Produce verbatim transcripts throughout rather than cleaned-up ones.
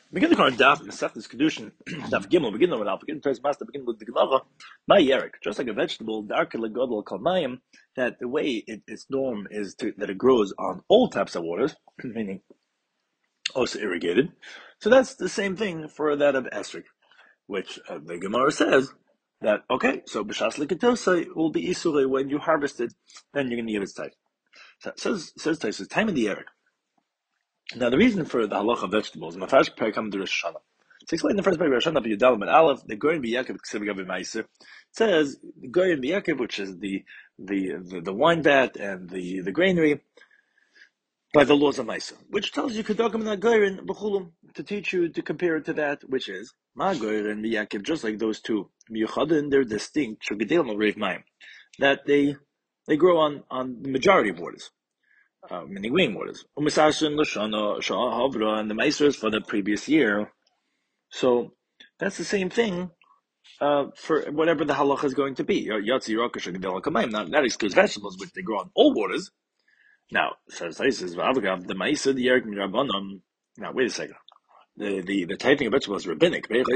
Begin the current daf Masechtas Kedushin daf Gimel. Begin with Alpha. Begin Toys Master. Begin with the Gemara. My Yerik, just like a vegetable, darker legodol kalmayim. That the way it, its norm is to, that it grows on all types of waters, meaning also irrigated. So that's the same thing for that of esrog, which uh, the Gemara says that okay. So b'shas leketosai will be isure when you harvest it, then you're going to give its type. So it says says says time in the Yerik. Now, the reason for the halacha of vegetables, in the first parak comes to Rosh Hashanah. To explain the first parak, Rosh Hashanah, Yudalim and Aleph, the Goyin B'Yaakov Ksivigav Meiser, says the Goyin B'Yaakov, which is the, the the the wine vat and the the granary, by the laws of Meiser, which tells you Kedagim and Goyin B'Chulum to teach you to compare it to that, which is Ma Goyin B'Yaakov, just like those two, B'Yuchadin, they're distinct, Shogedelim Reiv Mayim, that they they grow on on the majority of waters. Uh, meaning rainwaters. And the Meiser is for the previous year. So that's the same thing uh, for whatever the halacha is going to be. Not that excludes vegetables, which they grow on all waters. Now, says the Meiser, the Yerik Rabbanon. Now, wait a second. The the the typing of vegetables is rabbinic. How you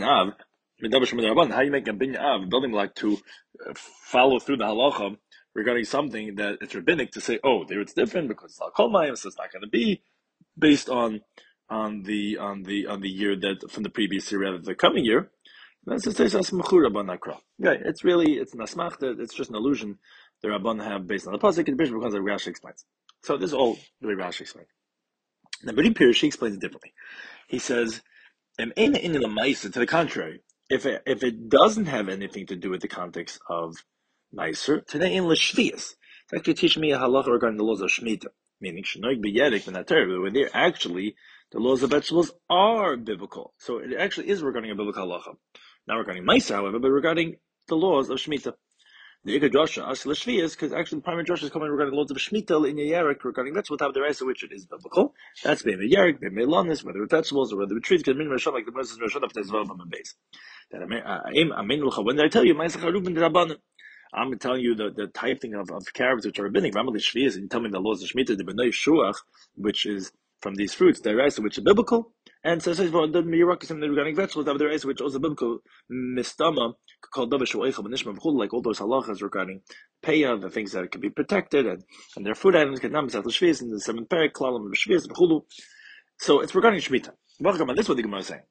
make a binyan av, building like to follow through the halacha regarding something that it's rabbinic to say, oh, there it's different because it's not kol mayim, so it's not going to be based on on the on the on the year that from the previous year rather than the coming year. That's just yeah, it's really it's an asmachta, it's just an illusion the Rabban have based on the pasuk and because of Rashi explains. So this is all the way Rashi explains. Now, but in Pirish, he explains it differently. He says, to the contrary, if it, if it doesn't have anything to do with the context of Meiser, today in Lashvias, it's actually teaching me a halacha regarding the laws of Shemitah, meaning Shenoig B'Yedik V'Nater, where they're actually, the laws of vegetables are biblical. So it actually is regarding a biblical halacha. Not regarding Meiser, however, but regarding the laws of Shemitah. The Ikar Joshua, as Lashvias, because actually the primary Joshua is coming regarding the laws of Shemitah in Yerik, regarding vegetables, have the rest of which it is biblical. That's Be'em Yerik, Be'em Melanis, whether it's vegetables or whether it's trees, because Min Rashon, like the Moses Rashon, if there's development on the base. When I tell you, I'm telling you the, the typing of, of carrots which are rabbinic, and you tell me the laws of Shemitah, the B'nai Shuach, which is from these fruits, the rest of which are biblical, and so says well, the Mirakim regarding vegetables, the rest which also biblical, Mistama, called like all those halachas regarding payah, the things that can be protected, and, and their food items, and the seventh parak, klalam, so it's regarding Shemitah. This is what the Gemara is saying.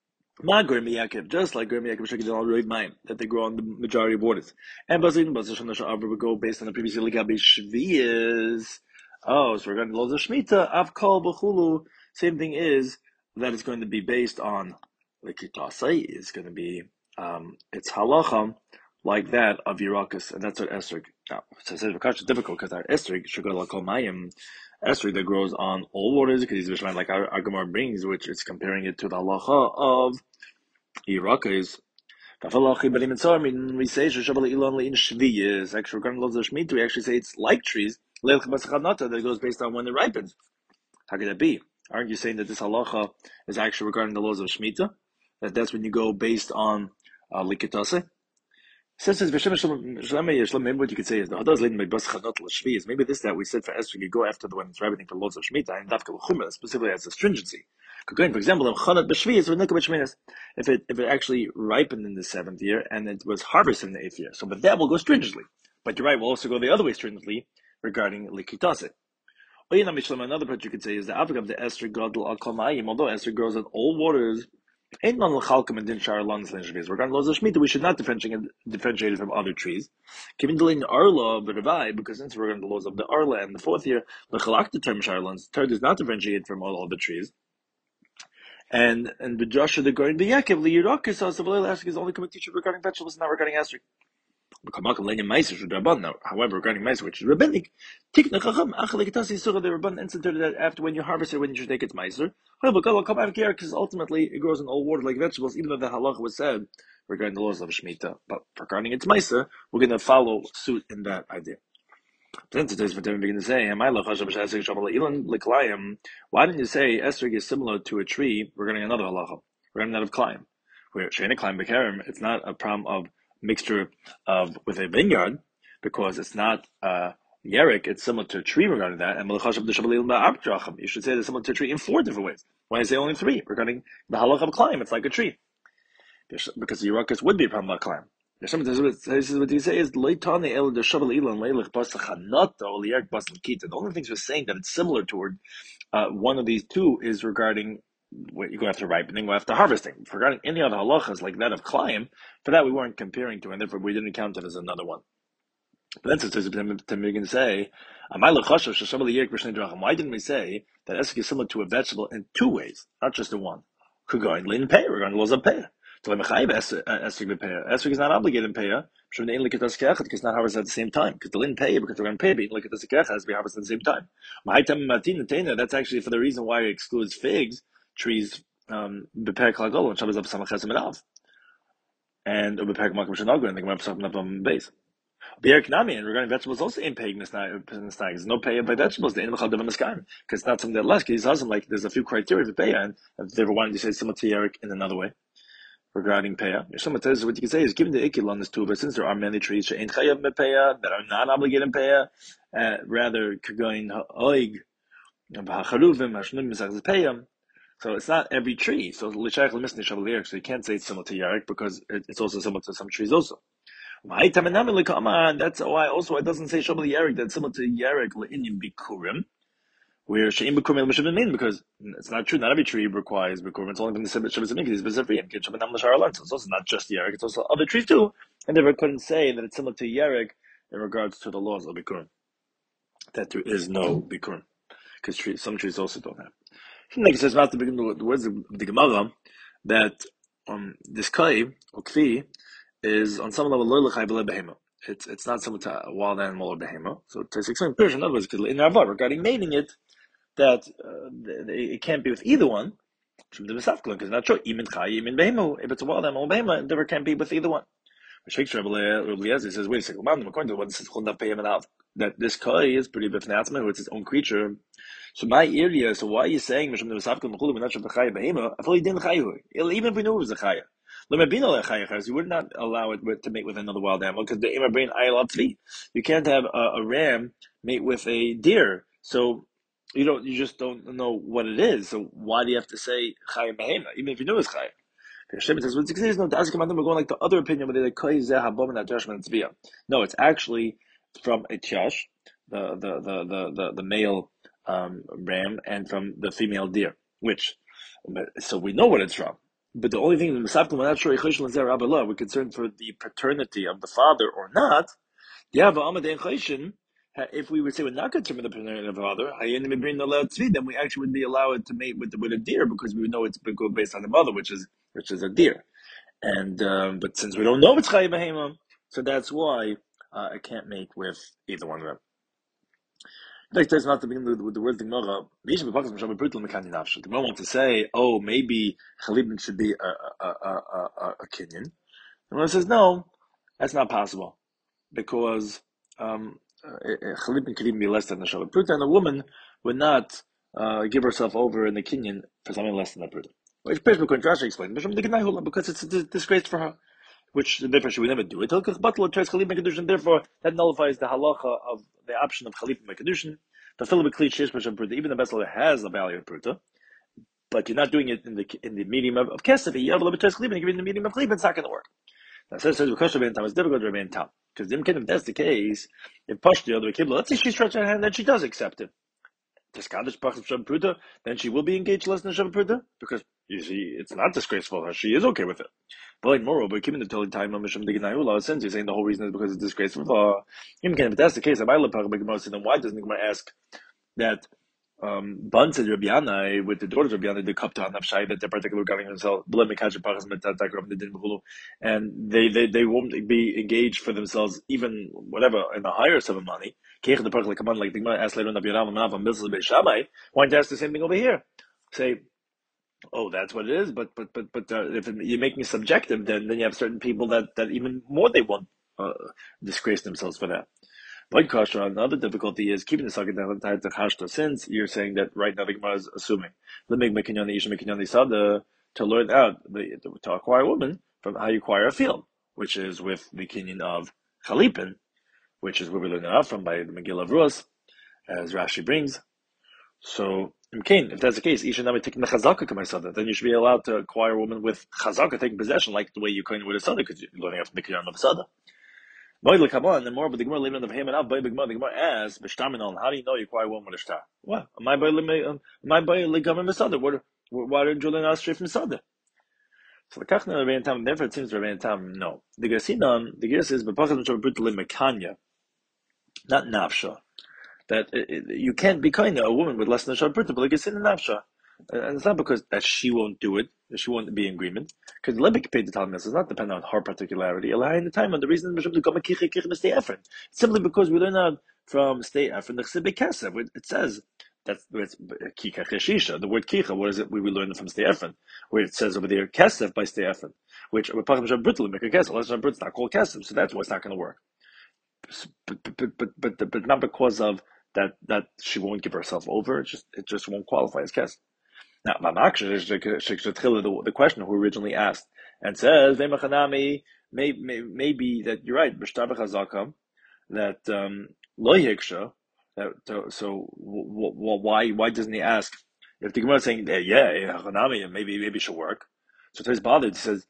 Just like that they grow on the majority of waters. And Bazin Bazashana would go based on the previous Ligabi Shvias. Oh, so regarding the laws of Shemitah, Avkal B'chulu, same thing is that it's going to be based on Likitasai, is going to be um it's halacha like that of Yerakas, and that's what Esrog. Now, so it's difficult because our Esrog should go like Mayim. Esrog that grows on all waters, because he's like our, our Gemara brings, which is comparing it to the halacha of Yerakas. We say actually regarding laws of Shemitah, we actually say it's like trees. That goes based on when it ripens. How could that be? Aren't you saying that this halacha is actually regarding the laws of Shemitah? That that's when you go based on uh, likitase? Since maybe what you could say is the maybe this that we said for Esther, you go after the one that's ripening for laws of Shemitah and Dafka L'chumra, specifically as a stringency. For example, if it if it actually ripened in the seventh year and it was harvested in the eighth year, so but that will go stringently. But you're right, we'll also go the other way stringently regarding likitase. Another part you could say is the Africa of the Esther Gadol Al Kalmayim, although Esther grows in all waters. Regarding laws of Shemitah, we should not differentiate, differentiate it from other trees. Given the line Arla, because since we're regarding the laws of the Arla and the fourth year, the Chalak term Sharlans, third is not differentiated from all other trees. And and the Joshua the Goyin the Yaakov, the Yerakis, also Valel is only coming to teach you regarding vegetables, not regarding Esther. However, regarding Meiser, which is rabbinic, the Rabban instituted that after when you harvest it, when you should take its Meiser. Because ultimately it grows in all water like vegetables, even though the halacha was said regarding the laws of Shemitah. But regarding its Meiser, we're going to follow suit in that idea. Then today's what begin to say, why didn't you say esrog is similar to a tree regarding another halacha, regarding that of Klayim? Where Shana Klayim Bekarim, it's not a problem of mixture of with a vineyard, because it's not uh, Yerek, it's similar to a tree regarding that, and you should say it's similar to a tree in four different ways. Why I say only three? Regarding the halach of climb, it's like a tree. Because the Yerukas would be a problem about climb. This is what you say is the only things we're saying that it's similar toward uh, one of these two is regarding what you go after ripening, go after harvesting. Regarding any other halachas like that of climb, for that we weren't comparing to, and therefore we didn't count it as another one. But then says we can say, why didn't we say that esek is similar to a vegetable in two ways, not just in one? Regarding lin pay, regarding laws of pay. So esek is not obligated in pay. Because it's not harvested at the same time. Because the lin pay, because we're going to pay, but has to be harvested at the same time. That's actually for the reason why it excludes figs, trees, um, and and the base. And regarding vegetables, also in paying this there's no pay by vegetables. The animal because it's not something that less. Because he doesn't like. There's a few criteria to pay, and if they ever wanted to say similar to Yerek in another way regarding paya. What you can say is given the ikil on this too, but since there are many trees that are not obligated in paya, uh, rather kagoin oig v'haruvim so it's not every tree. So l'shayach l'misnei shavalier. So you can't say it's similar to Yerek because it's also similar to some trees also. That's why also it doesn't say Shabbat Yerek that's similar to Yerek Le'inyan Bikurim, where She'im Bikurim L'Shabbat Min, because it's not true. Not every tree requires Bikurim. It's only from the Shabbat Min because it's Bezavriim. Get Shabbat Nam L'Shar Alan. So it's also not just Yerek. It's also other trees too. And therefore couldn't say that it's similar to Yerek in regards to the laws of Bikurim. That there is no Bikurim because trees, some trees also don't have. Next says about the words of the Gemara that um this Kai or Kvi is on some level loy l'chai b'le behema. It's it's not similar to a wild animal or behema. So to explain Persian, in other words, because in Rava regarding mating it, that uh, it can't be with either one. Because it's not true. Imin chai, imin behema. If it's a wild animal or behema, it never can be with either one. Sheikh Rabbi Eliezer says, wait a second, according to what this is called that this kai is pretty b'fnatzma, it's its own creature. So my area, so why are you saying even if we knew it was a chaya? You would not allow it to mate with another wild animal because the Imar Brain Ayal Tzvi. You can't have a, a ram mate with a deer. So you don't you just don't know what it is. So why do you have to say chaya behema? Even if you knew it's chaya. Hashem says, no, we're going like the other opinion, where they're like, no, it's actually from a tyash, the, the, the, the, the, the male um, ram, and from the female deer, which, so we know what it's from. But the only thing, we're not sure, we're concerned for the paternity of the father or not. If we would say we're not concerned with the paternity of the father, then we actually would be allowed to mate with, with a deer because we know it's based on the mother, which is which is a deer. And um, but since we don't know it's Chai Behema, so that's why uh, I can't mate with either one of them. Like there's not to begin with the word Gemara. The Gemara wants to say, oh, maybe Chalibin should be a a a a, a, a Kenyan. The Gemara says no, that's not possible because um, Chalibin could even be less than a Shabbat Pruta, and a woman would not uh, give herself over in the Kenyan for something less than a Pruta. Which Peshma Kontrashi explained, because it's a disgrace for her, which therefore she would never do it. Therefore, that nullifies the halacha of the option of Chalipim Mekadushin. The Philip Pruta, even the Besler has a value of Pruta, but you're not doing it in the in the medium of, of Kesef. You have a little bit of Chalipim, you're in the medium of Chalipim, it's not going to work. Now, says because it's difficult to remain top. Because if that's the case, if Pashti or the Kibla, let's say she stretches her hand, then she does accept it. Then she will be engaged less than Shabbat Pruta because you see, it's not disgraceful. She is okay with it. But like moreover, keeping the totally time of Mishum Diganayula, since you're saying the whole reason is because it's disgraceful. If that's the case, then why doesn't the Gemara ask that um Ban said Rabbi Yanai with the daughters of Rabbi Yanai, the Kapta Nafshai, that they're particularly regarding themselves, and they, they they won't be engaged for themselves even whatever in a higher sum of money. Like the Gemara asked later on, why don't you ask the same thing over here? Say, oh, that's what it is, but but but but uh, if you're making it subjective, then then you have certain people that, that even more they won't uh, disgrace themselves for that. But kasha, another difficulty is keeping the sakit to chashta, since you're saying that right now the Gemara is assuming to learn out the, to acquire a woman from how you acquire a field, which is with the kinyan of chalipin. which is where we learn it out from by the Megillah of Rus, as Rashi brings. So, if that's the case, Isha Nami taking the Chazaka Kamaisada, then you should be allowed to acquire a woman with Chazaka taking possession, like the way you coin with a Sada, because you're learning off the Mikyan of Sada. Boy, come on, and more, but the Gemara leaving of him and out, by the Gemara, the Gemara asks, B'shtaminol, how do you know you acquire a woman with a shtar? What? My boy, my boy, Ligam Masada, what, why didn't you learn out straight from Sada? So the Kachna of Rabbein Tam, therefore it seems Rabbein Tam, no. The Gersinon, the Ger says, B'pachad Mishov Brutal Mekanya, not Nafsha. That it, it, you can't be kind to a woman with less than a short birthday, but like it's in the nafsha. And it's not because that she won't do it, that she won't be in agreement. Because Lebek paid the Talmud does not depend on her particularity. In the time, and the reason it's simply because we learn out from stay from the Chsibbe Kesef. It says that's it's Kika Cheshisha. The word Kicha, what is it? We will learn from Stay Efron, where it says over there Kesef by Stay Efron, which we're talking about Brittle make a Kesef. Let's not not called Kesef, so that's why it's not going to work. But but but but but not because of that that she won't give herself over. It just it just won't qualify as kesef. Now, the, the question who originally asked and says maybe maybe that you're right. That um, lo yiksha. That so why why doesn't he ask if the Gemara is saying that yeah maybe maybe it should work? So he's bothered. He says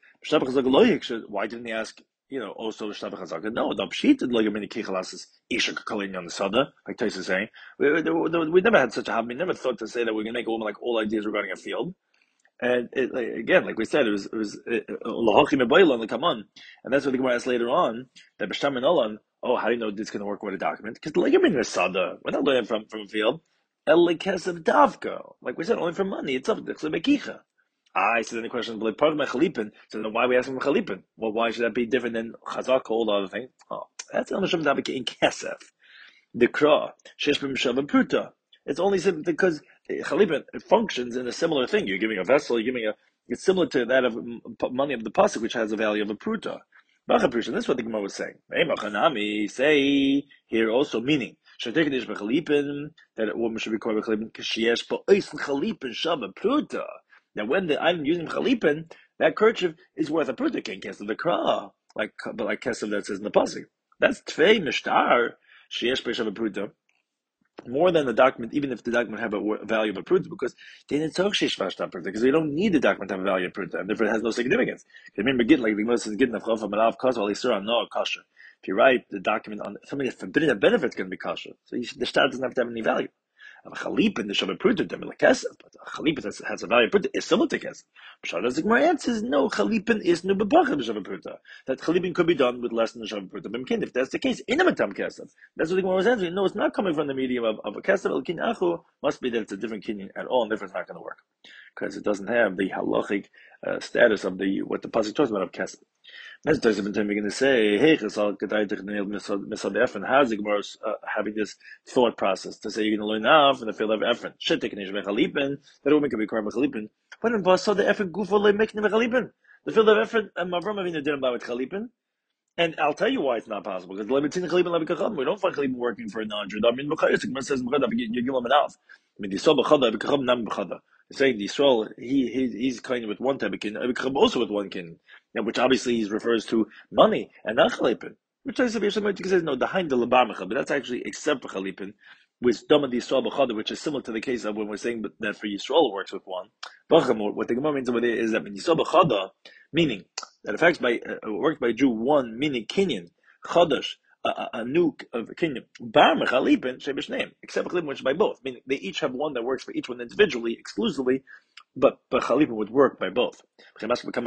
why didn't he ask? You know, also the Shtabach Chazaka. No, the Pshit did like a mini kichalas Isha Kakalin on the Sada, like Tais is saying. We, we, we never had such a habit. We never thought to say that we're going to make a woman like all ideas regarding a field. And it, like, again, like we said, it was it was Lahachi Mebayla on the Kaman, and that's what the Gemara asks later on that B'Shtam and Olan. Oh, how do you know this is going to work with a document? Because like you're in Sada, we're not learning from from a field. El Kesav Davka, like we said, only for money. It's up to Mekicha. I said, then the question is, like, part of my chalipin. So then why are we asking for chalipin? Well, why should that be different than chazak, all the other things? Oh, that's El Misham Davik in Kesef. The Kra, Shesh B'Mishav Pruta. It's only simply because chalipin functions in a similar thing. You're giving a vessel, you're giving a, it's similar to that of money of the pasuk, which has a value of a pruta. Bacha Pruta, this is what the Gemara was saying. Hey, Machanami, say here also, meaning, Shatekadish B'Chalipin, that a woman should be called B'Chalipin, Kashiesh B'Ois Chalipin Shabba Pruta. Now, when the I'm using chalipin, that kerchief is worth a pruta king kesef the kra, like but like kesef that says in the pasuk. That's tvei mishtar sheyesh peshav a pruta, more than the document, even if the document have a value of a pruta, because they didn't talk sheyesh pashta pruta, because they don't need the document to have a value of pruta, and therefore it has no significance. Remember, get like the Gemara says, get nafchav malav kasval isra no kasher. If you write the document on something that's forbidden, a benefit is going to be kasher. So you should, the shtar doesn't have to have any value. A chalipin, the shabbat pruta, them like kesef, but a chalipin has, has a value of pruta is similar to kesef. Pshad the Gemara answers, no, chalipin is no bebachah b'shabbat pruta. That chalipin could be done with less than the shabbat pruta. B'mkin, if that's the case, inamatam kesef. That's what the Gemara was answering. No, it's not coming from the medium of, of a kesef. El kin achu must be that it's a different kinyan at all, and therefore it's not going to work because it doesn't have the halachic uh, status of the what the pasuk talks about of kesef. That's the time we're going to say, hey, Chazal Kedai Technil Misad Efron has the Gemara uh, having this thought process to say you're going to learn now from the field of Efron. Should take an Ish Mechalipin, that woman can be called Mechalipin. When in Basad the Efron Gufo Le Mekne Mechalipin, the field of Efron and Avram Avinu didn't allow it Chalipin. And I'll tell you why it's not possible. Because Levitin Chalipin Levikacham, we don't find Chalipin working for a non-Jew. I mean, Bechayis, the Gemara says, you give him an alf. I mean, the Yisrael Bechada, Levikacham, Nam Bechada. Saying the Yisrael, he, he he's kind of with one type of kin, Levikacham also with one kin. Yeah, which obviously he refers to money and not chalipin. Which I says no, the hind the labarmecha, but that's actually except for chalipin, with dama the Yisrael b'chada, which is similar to the case of when we're saying that for Yisrael it works with one. What the Gemara means over there is that when Yisrael b'chada, meaning that affects by uh, worked by a Jew one meaning kinyan chadash. A, a new of a kinyan bar mechalipin shebish name except chalipin which is by both, meaning they each have one that works for each one individually exclusively. But but chalipin would work by both. When someone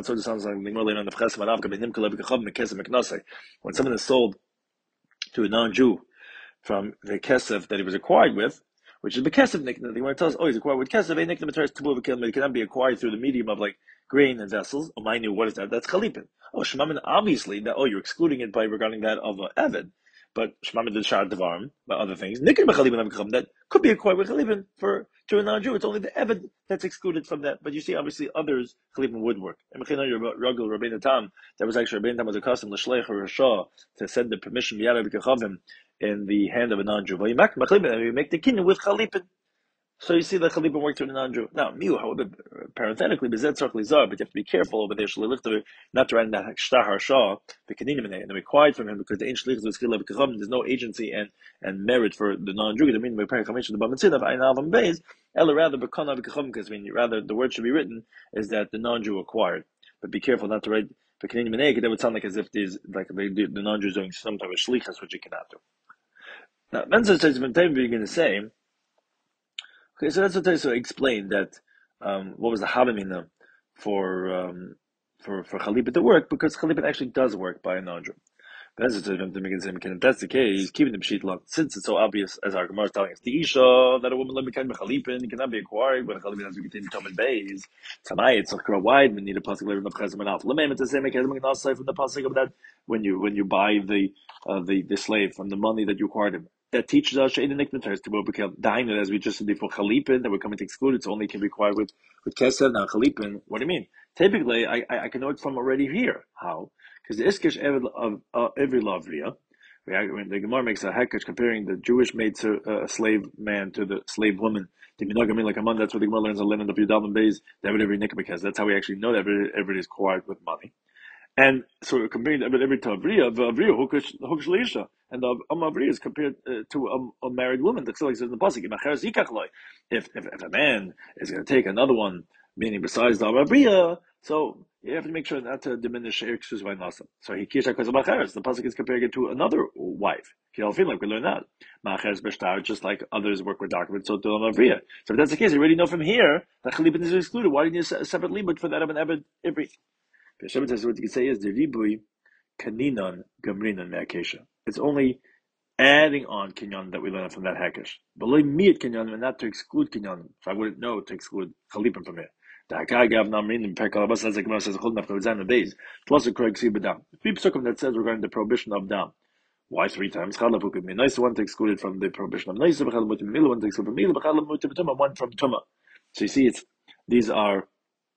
is sold to a non-Jew from the kesef that he was acquired with, which is the kesef nickname, the Gemara tells us, oh, he's acquired with kesef. A nickname it cannot be acquired through the medium of like grain and vessels. Oh, I knew what is that? That's chalipin. Oh, shemamin obviously that. Oh, you're excluding it by regarding that of uh, Eved. But shemamin the shar devarim by other things. Nickname chalipin that could be acquired with chalipin for to a non-Jew. It's only the Eved that's excluded from that. But you see, obviously, others chalipin would work. And Ragul Rabbeinu Tam, that was actually Rabbeinu Tam was a custom l'shleich or Rasha to send the permission b'yadav b'kachavim in the hand of a non-Jew. You make the kinyan with chalipin. So you see the Chalipin worked with a non-Jew. Now, Miu, however, parenthetically, Bezet Tzarch Lizar, but you have to be careful over there, Shalilichter, not to write in that Shtar Harsha, the Kaninim, and they're required from him because the ancient Shlich was Chila B'Kacham, there's no agency and, and merit for the non-Jew. The meaning by Parakhamishon, the Bamatzin of Ein Avam Beis, Ella rather B'Kana B'Kacham, because I mean, rather the word should be written is that the non-Jew acquired. But be careful not to write the Kaninim and that would sound like as if there's, like they do, the non-Jew is doing some type of Shlichas, which you cannot do. Now, Mensa says, when time you're going to say, okay, so that's what I so explained that um, what was the havamina for um, for for Chalipin to work, because Chalipin actually does work by a non-Jew. That's the if that's the case, keeping the pshit long, since it's so obvious, as our Gemara is telling us, the isha that a woman let me kind of Chalipin cannot be acquired when a Chalipin has to continue to come bays. Tonight it's like wide. We need a pasuk later in the chesem and out. Lemay to say make chesem and say from the pasuk of that when you when you buy the uh, the the slave from the money that you acquired him. That teaches us Sheidim Nikmatar to become Dainu, as we just said before, Chalipin, that we're coming to exclude, it's only can be acquired with, with Kesed. Now, Chalipin, what do you mean? Typically, I, I, I can know it from already here. How? Because the Iskish of uh, every Lavria, when the Gemara makes a Hekesh comparing the Jewish maid to uh, a slave man to the slave woman, the Minagamin like a man, that's what the Gemara learns on Lenin of Yudal and Beis, that would every Nikmakas. That's how we actually know that everybody is acquired with money. And so we're comparing every, every to Avriya, Avriya, Hukush Leisha. And the um, Avriya is compared uh, to a, a married woman. That's like says in the Pasuk, if, if, if a man is going to take another one, meaning besides the Avriya, so you have to make sure not to diminish Eriksus by Nasa. So he kisha because of Macheres. The Pasuk is comparing it to another wife. You feel like we learn that. Macheres Beshtar, just like others work with documents, so to Avriya. So if that's the case, you already know from here that Chalipin is excluded. Why didn't you a separate limit for that of an every? Hashem says what you can say is the ribui kaninon gamrinon me'akesha. It's only adding on kinyan that we learn from that hakesh. Below miat kinyan, and not to exclude kinyan. So I wouldn't know to exclude chalipin from here. The hakai gav namrin and pekalabas says like says chol nafka v'zan the days. Plus a correct see bedam. Three psukim that says regarding the prohibition of dam. Why three times? Chalav could be nice one to exclude it from the prohibition of nice. B'chalav mutim mila one to exclude from mila. B'chalav mutim tuma one from tuma. So you see, it's these are.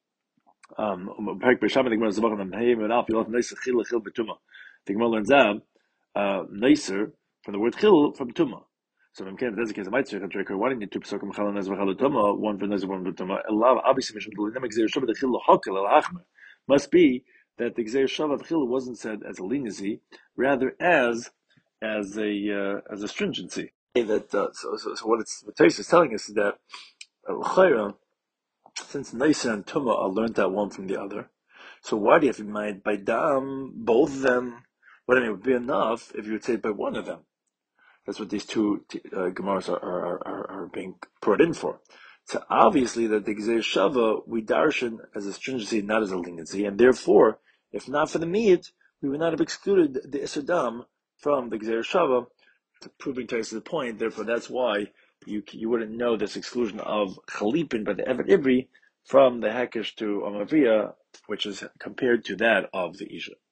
Um, the Gemara learns out uh, nicer from the word chil from tuma. So if that's the case, I might say why didn't you two psukim chalon nezva chalotuma, one for nezva, one for tuma? Allah obviously the chil hakel el achmer must be that the gzeir shava chil wasn't said as a leniency, rather as as a uh, as a stringency. That uh, so, so so what it's what Tais is telling us is that uh, since Naisa and Tuma are learned that one from the other, so why do you have in mind by Dam, both of them, what I mean, would be enough if you would say by one of them? That's what these two uh, Gemaras are, are, are, are being brought in for. So obviously that the Gzeir Shava, we darshan as a stringency, not as a leniency, and therefore, if not for the meat, we would not have excluded the Isser Dam from the Gzeir Shava, proving to the point, therefore that's why You you wouldn't know this exclusion of Chalipin by the Evet Ivri from the Hekesh to Amavia, which is compared to that of the Isha.